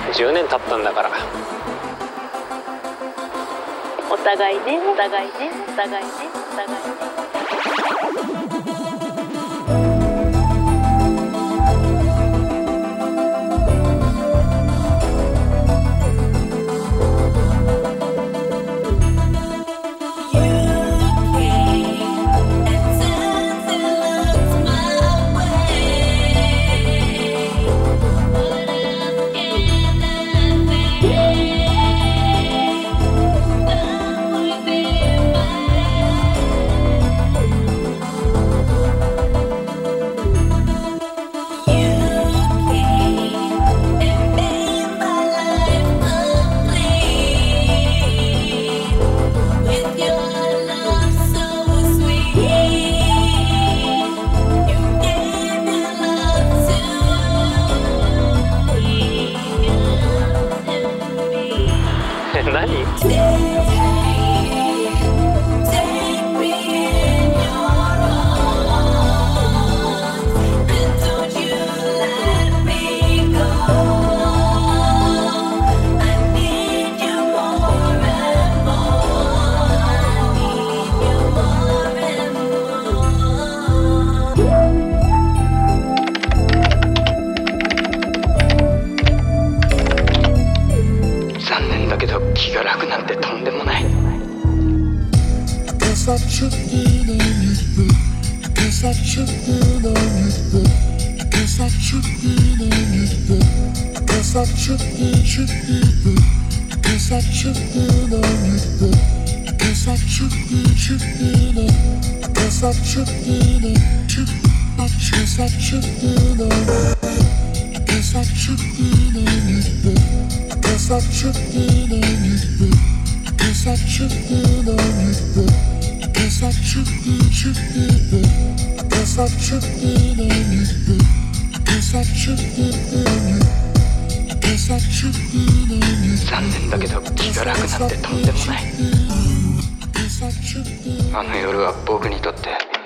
10年経ったんだから。 お互いね、お互いね、お互いね、お互いね。 何？ 残念だけど気が楽なんてとんでもない。残念だけど気が楽なんてとんでもない。あの夜は僕にとって